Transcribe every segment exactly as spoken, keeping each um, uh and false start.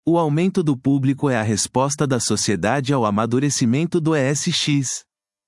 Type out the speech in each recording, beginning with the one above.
O aumento do público é a resposta da sociedade ao amadurecimento do E S X.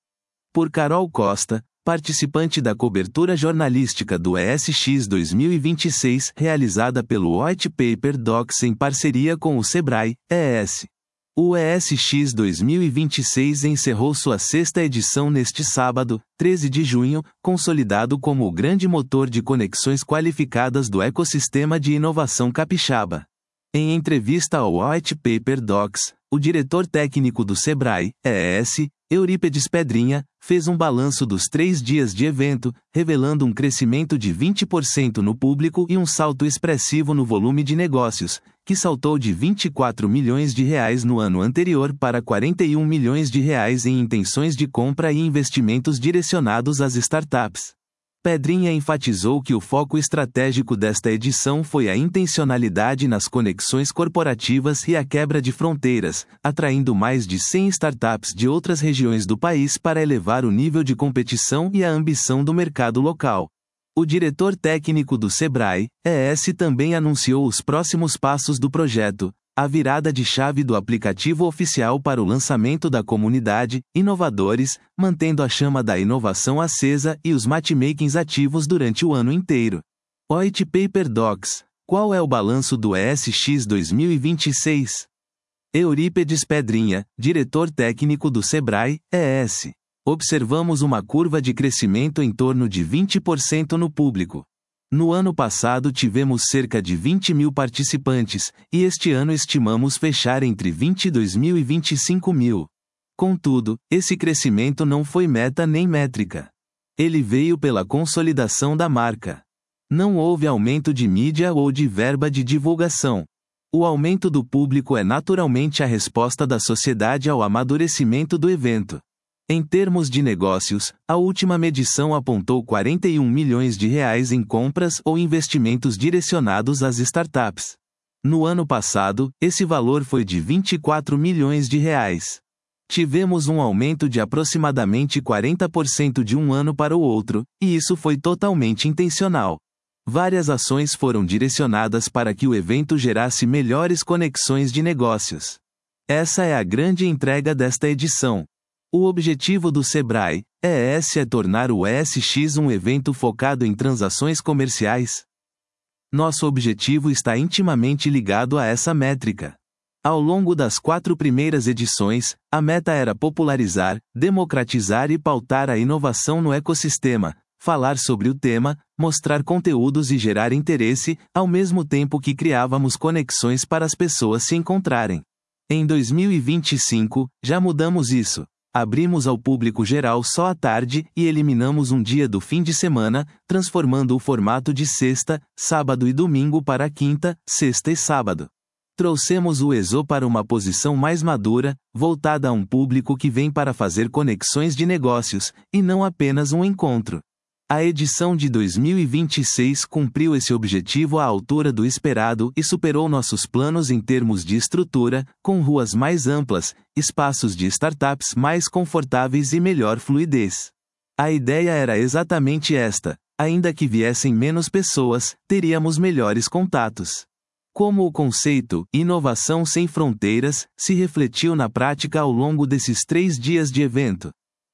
Por Carol Costa, participante da cobertura jornalística do E S X dois mil e vinte e seis, realizada pelo White Paper Docs em parceria com o Sebrae, E S. O E S X dois mil e vinte e seis encerrou sua sexta edição neste sábado, treze de junho, consolidado como o grande motor de conexões qualificadas do ecossistema de inovação capixaba. Em entrevista ao White Paper Docs, o diretor técnico do Sebrae, E S, Eurípedes Pedrinha, fez um balanço dos três dias de evento, revelando um crescimento de vinte por cento no público e um salto expressivo no volume de negócios, que saltou de vinte e quatro milhões de reais no ano anterior para quarenta e um milhões de reais em intenções de compra e investimentos direcionados às startups. Pedrinha enfatizou que o foco estratégico desta edição foi a intencionalidade nas conexões corporativas e a quebra de fronteiras, atraindo mais de cem startups de outras regiões do país para elevar o nível de competição e a ambição do mercado local. O diretor técnico do Sebrae, E S, também anunciou os próximos passos do projeto: a virada de chave do aplicativo oficial para o lançamento da comunidade, inovadores, mantendo a chama da inovação acesa e os matchmakings ativos durante o ano inteiro. White Paper Docs: qual é o balanço do E S X dois mil e vinte e seis? Eurípedes Pedrinha, diretor técnico do Sebrae, E S. Observamos uma curva de crescimento em torno de vinte por cento no público. No ano passado tivemos cerca de vinte mil participantes, e este ano estimamos fechar entre vinte e dois mil e vinte e cinco mil. Contudo, esse crescimento não foi meta nem métrica. Ele veio pela consolidação da marca. Não houve aumento de mídia ou de verba de divulgação. O aumento do público é naturalmente a resposta da sociedade ao amadurecimento do evento. Em termos de negócios, a última medição apontou quarenta e um milhões de reais em compras ou investimentos direcionados às startups. No ano passado, esse valor foi de vinte e quatro milhões de reais. Tivemos um aumento de aproximadamente quarenta por cento de um ano para o outro, e isso foi totalmente intencional. Várias ações foram direcionadas para que o evento gerasse melhores conexões de negócios. Essa é a grande entrega desta edição. O objetivo do Sebrae, E S, é tornar o E S X um evento focado em transações comerciais. Nosso objetivo está intimamente ligado a essa métrica. Ao longo das quatro primeiras edições, a meta era popularizar, democratizar e pautar a inovação no ecossistema, falar sobre o tema, mostrar conteúdos e gerar interesse, ao mesmo tempo que criávamos conexões para as pessoas se encontrarem. Em dois mil e vinte e cinco, já mudamos isso. Abrimos ao público geral só à tarde e eliminamos um dia do fim de semana, transformando o formato de sexta, sábado e domingo para quinta, sexta e sábado. Trouxemos o E S O para uma posição mais madura, voltada a um público que vem para fazer conexões de negócios, e não apenas um encontro. A edição de dois mil e vinte e seis cumpriu esse objetivo à altura do esperado e superou nossos planos em termos de estrutura, com ruas mais amplas, espaços de startups mais confortáveis e melhor fluidez. A ideia era exatamente esta: ainda que viessem menos pessoas, teríamos melhores contatos. Como o conceito Inovação Sem Fronteiras se refletiu na prática ao longo desses três dias de evento.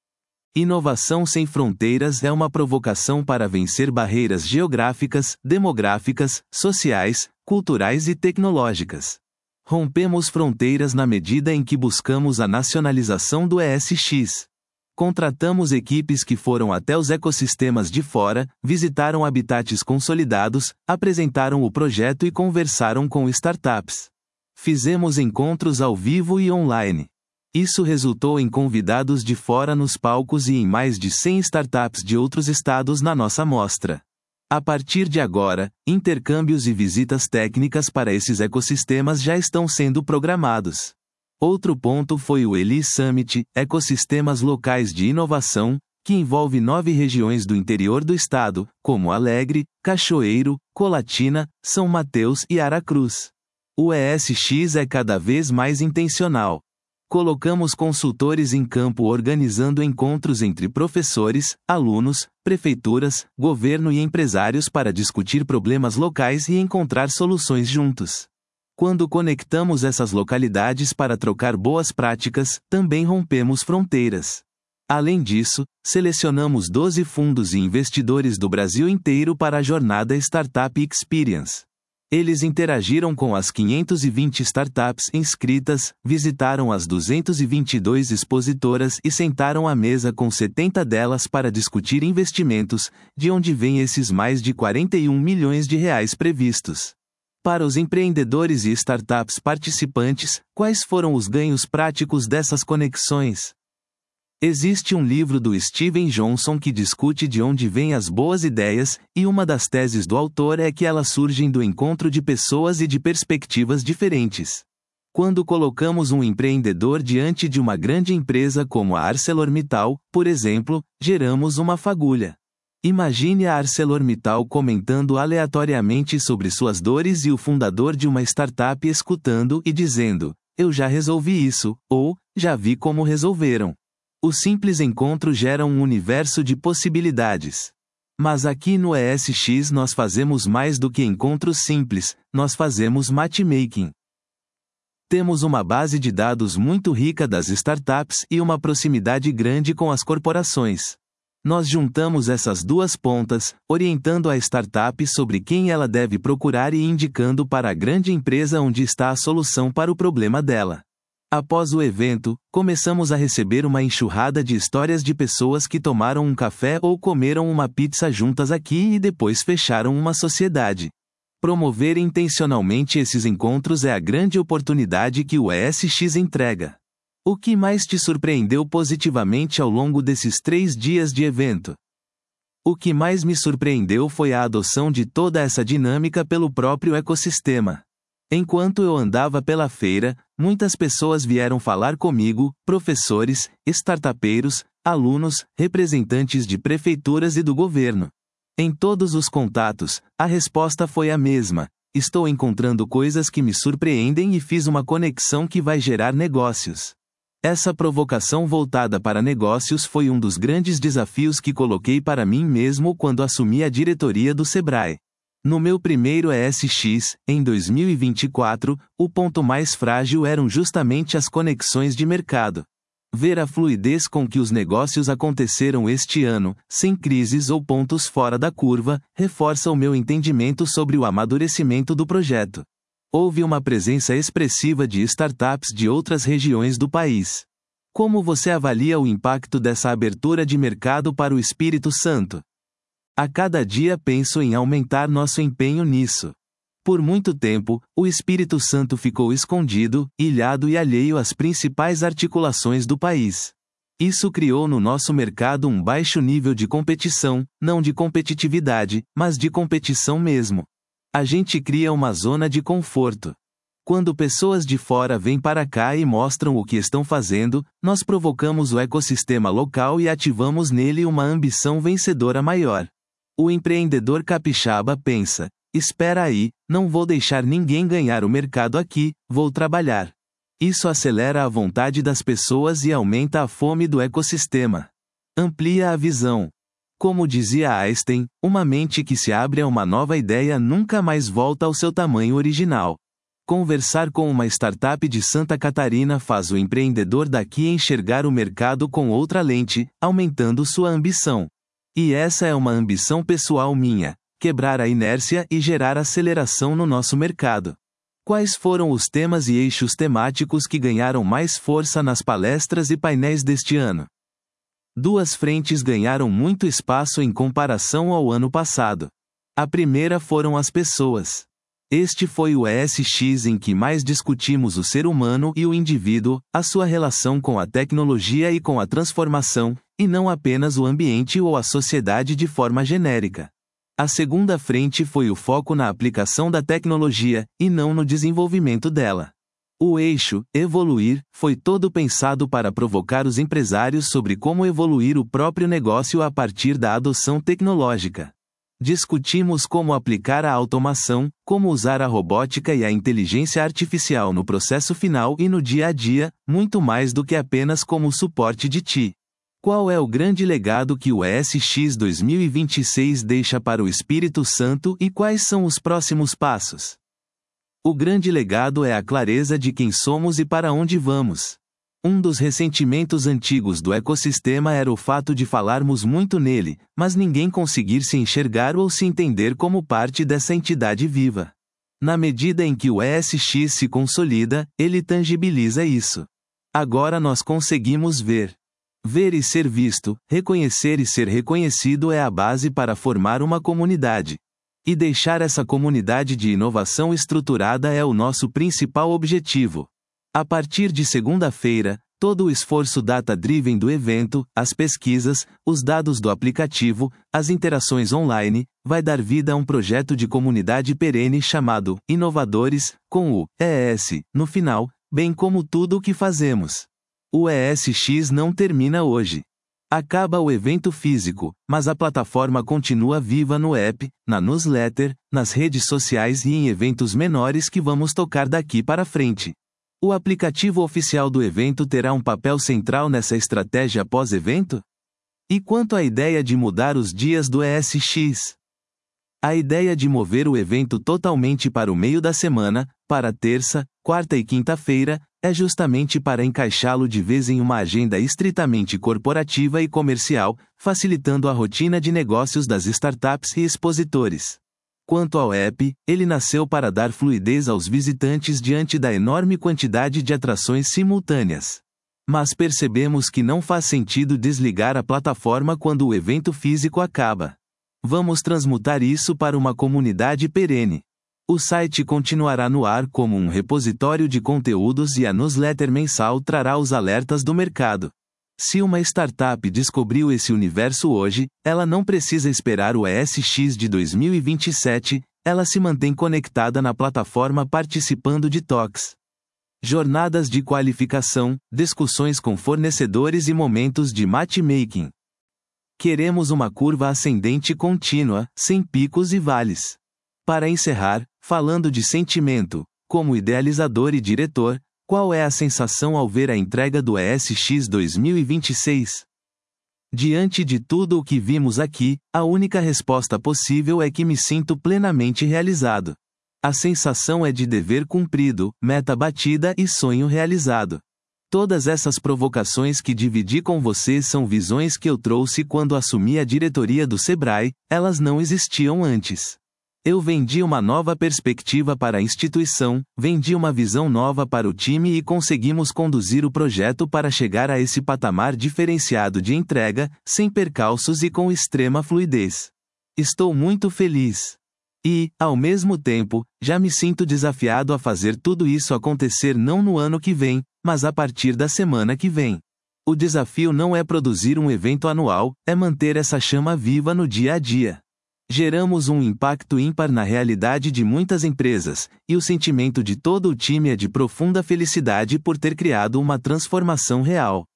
Inovação Sem Fronteiras é uma provocação para vencer barreiras geográficas, demográficas, sociais, culturais e tecnológicas. Rompemos fronteiras na medida em que buscamos a nacionalização do E S X. Contratamos equipes que foram até os ecossistemas de fora, visitaram habitats consolidados, apresentaram o projeto e conversaram com startups. Fizemos encontros ao vivo e online. Isso resultou em convidados de fora nos palcos e em mais de cem startups de outros estados na nossa mostra. A partir de agora, intercâmbios e visitas técnicas para esses ecossistemas já estão sendo programados. Outro ponto foi o Eli Summit, Ecossistemas Locais de Inovação, que envolve nove regiões do interior do estado, como Alegre, Cachoeiro, Colatina, São Mateus e Aracruz. O E S X é cada vez mais intencional. Colocamos consultores em campo organizando encontros entre professores, alunos, prefeituras, governo e empresários para discutir problemas locais e encontrar soluções juntos. Quando conectamos essas localidades para trocar boas práticas, também rompemos fronteiras. Além disso, selecionamos doze fundos e investidores do Brasil inteiro para a jornada Startup Experience. Eles interagiram com as quinhentas e vinte startups inscritas, visitaram as duzentas e vinte e duas expositoras e sentaram à mesa com setenta delas para discutir investimentos, de onde vêm esses mais de quarenta e um milhões de reais previstos. Para os empreendedores e startups participantes, quais foram os ganhos práticos dessas conexões? Existe um livro do Steven Johnson que discute de onde vêm as boas ideias, e uma das teses do autor é que elas surgem do encontro de pessoas e de perspectivas diferentes. Quando colocamos um empreendedor diante de uma grande empresa como a ArcelorMittal, por exemplo, geramos uma fagulha. Imagine a ArcelorMittal comentando aleatoriamente sobre suas dores e o fundador de uma startup escutando e dizendo: "Eu já resolvi isso", ou "Já vi como resolveram". O simples encontro gera um universo de possibilidades. Mas aqui no E S X nós fazemos mais do que encontros simples, nós fazemos matchmaking. Temos uma base de dados muito rica das startups e uma proximidade grande com as corporações. Nós juntamos essas duas pontas, orientando a startup sobre quem ela deve procurar e indicando para a grande empresa onde está a solução para o problema dela. Após o evento, começamos a receber uma enxurrada de histórias de pessoas que tomaram um café ou comeram uma pizza juntas aqui e depois fecharam uma sociedade. Promover intencionalmente esses encontros é a grande oportunidade que o E S X entrega. O que mais te surpreendeu positivamente ao longo desses três dias de evento? O que mais me surpreendeu foi a adoção de toda essa dinâmica pelo próprio ecossistema. Enquanto eu andava pela feira, muitas pessoas vieram falar comigo, professores, startupeiros, alunos, representantes de prefeituras e do governo. Em todos os contatos, a resposta foi a mesma: estou encontrando coisas que me surpreendem e fiz uma conexão que vai gerar negócios. Essa provocação voltada para negócios foi um dos grandes desafios que coloquei para mim mesmo quando assumi a diretoria do Sebrae. No meu primeiro E S X, em dois mil e vinte e quatro, o ponto mais frágil eram justamente as conexões de mercado. Ver a fluidez com que os negócios aconteceram este ano, sem crises ou pontos fora da curva, reforça o meu entendimento sobre o amadurecimento do projeto. Houve uma presença expressiva de startups de outras regiões do país. Como você avalia o impacto dessa abertura de mercado para o Espírito Santo? A cada dia penso em aumentar nosso empenho nisso. Por muito tempo, o Espírito Santo ficou escondido, ilhado e alheio às principais articulações do país. Isso criou no nosso mercado um baixo nível de competição, não de competitividade, mas de competição mesmo. A gente cria uma zona de conforto. Quando pessoas de fora vêm para cá e mostram o que estão fazendo, nós provocamos o ecossistema local e ativamos nele uma ambição vencedora maior. O empreendedor capixaba pensa: espera aí, não vou deixar ninguém ganhar o mercado aqui, vou trabalhar. Isso acelera a vontade das pessoas e aumenta a fome do ecossistema. Amplia a visão. Como dizia Einstein, uma mente que se abre a uma nova ideia nunca mais volta ao seu tamanho original. Conversar com uma startup de Santa Catarina faz o empreendedor daqui enxergar o mercado com outra lente, aumentando sua ambição. E essa é uma ambição pessoal minha: quebrar a inércia e gerar aceleração no nosso mercado. Quais foram os temas e eixos temáticos que ganharam mais força nas palestras e painéis deste ano? Duas frentes ganharam muito espaço em comparação ao ano passado. A primeira foram as pessoas. Este foi o E S X em que mais discutimos o ser humano e o indivíduo, a sua relação com a tecnologia e com a transformação, e não apenas o ambiente ou a sociedade de forma genérica. A segunda frente foi o foco na aplicação da tecnologia, e não no desenvolvimento dela. O eixo, evoluir, foi todo pensado para provocar os empresários sobre como evoluir o próprio negócio a partir da adoção tecnológica. Discutimos como aplicar a automação, como usar a robótica e a inteligência artificial no processo final e no dia a dia, muito mais do que apenas como suporte de T I. Qual é o grande legado que o E S X dois mil e vinte e seis deixa para o Espírito Santo e quais são os próximos passos? O grande legado é a clareza de quem somos e para onde vamos. Um dos ressentimentos antigos do ecossistema era o fato de falarmos muito nele, mas ninguém conseguir se enxergar ou se entender como parte dessa entidade viva. Na medida em que o E S X se consolida, ele tangibiliza isso. Agora nós conseguimos ver. Ver e ser visto, reconhecer e ser reconhecido é a base para formar uma comunidade. E deixar essa comunidade de inovação estruturada é o nosso principal objetivo. A partir de segunda-feira, todo o esforço data-driven do evento, as pesquisas, os dados do aplicativo, as interações online, vai dar vida a um projeto de comunidade perene chamado Inovadores, com o E S no final, bem como tudo o que fazemos. O E S X não termina hoje. Acaba o evento físico, mas a plataforma continua viva no app, na newsletter, nas redes sociais e em eventos menores que vamos tocar daqui para frente. O aplicativo oficial do evento terá um papel central nessa estratégia pós-evento? E quanto à ideia de mudar os dias do E S X? A ideia de mover o evento totalmente para o meio da semana, para terça, quarta e quinta-feira, é justamente para encaixá-lo de vez em uma agenda estritamente corporativa e comercial, facilitando a rotina de negócios das startups e expositores. Quanto ao app, ele nasceu para dar fluidez aos visitantes diante da enorme quantidade de atrações simultâneas. Mas percebemos que não faz sentido desligar a plataforma quando o evento físico acaba. Vamos transmutar isso para uma comunidade perene. O site continuará no ar como um repositório de conteúdos e a newsletter mensal trará os alertas do mercado. Se uma startup descobriu esse universo hoje, ela não precisa esperar o E S X de dois mil e vinte e sete, ela se mantém conectada na plataforma participando de talks, jornadas de qualificação, discussões com fornecedores e momentos de matchmaking. Queremos uma curva ascendente contínua, sem picos e vales. Para encerrar, falando de sentimento, como idealizador e diretor, qual é a sensação ao ver a entrega do E S X dois mil e vinte e seis? Diante de tudo o que vimos aqui, a única resposta possível é que me sinto plenamente realizado. A sensação é de dever cumprido, meta batida e sonho realizado. Todas essas provocações que dividi com você são visões que eu trouxe quando assumi a diretoria do Sebrae, elas não existiam antes. Eu vendi uma nova perspectiva para a instituição, vendi uma visão nova para o time e conseguimos conduzir o projeto para chegar a esse patamar diferenciado de entrega, sem percalços e com extrema fluidez. Estou muito feliz. E, ao mesmo tempo, já me sinto desafiado a fazer tudo isso acontecer não no ano que vem, mas a partir da semana que vem. O desafio não é produzir um evento anual, é manter essa chama viva no dia a dia. Geramos um impacto ímpar na realidade de muitas empresas, e o sentimento de todo o time é de profunda felicidade por ter criado uma transformação real.